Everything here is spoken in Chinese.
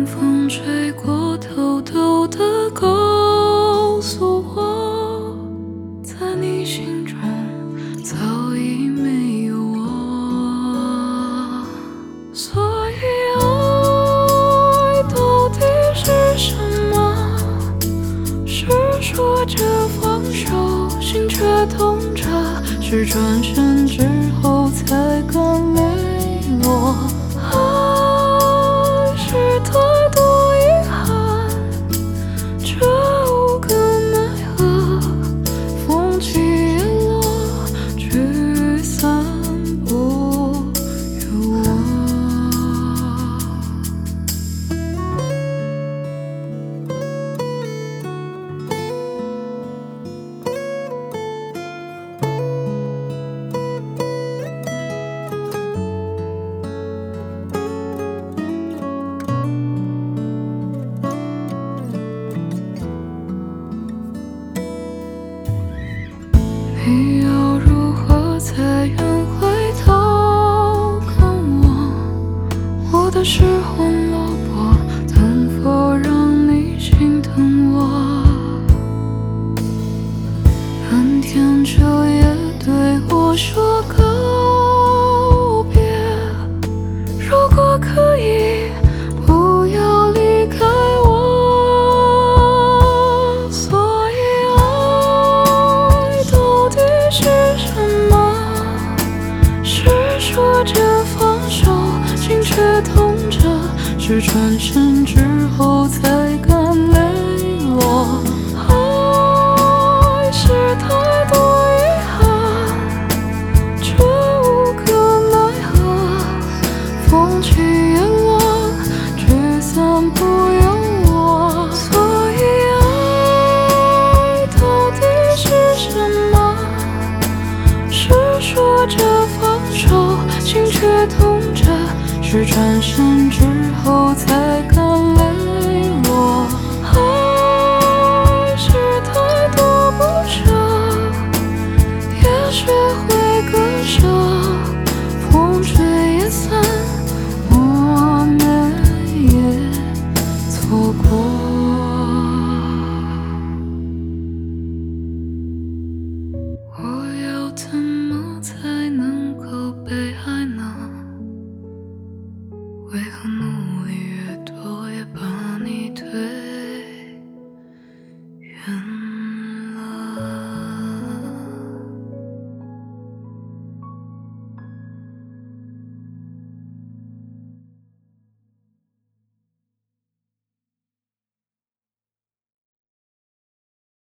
冷风吹过，偷偷地告诉我，在你心中早已没有我。所以爱到底是什么？是说着放手，心却痛着，是转身之后才敢泪落。爱是太多遗憾，却无可奈何，风起叶落，聚散不由我。你要如何才愿回头看我？我的失魂落魄，能否让你心疼我？蓝天彻夜对我说告别，如果可以，不要离开我。所以爱到底是什么？是说着放手，心却痛着，是转身之后才敢泪落。爱是太多遗憾，却无可奈何，风起叶落，聚散不由我。所以爱到底是什么？是说着放手，心却痛着，是转身之后才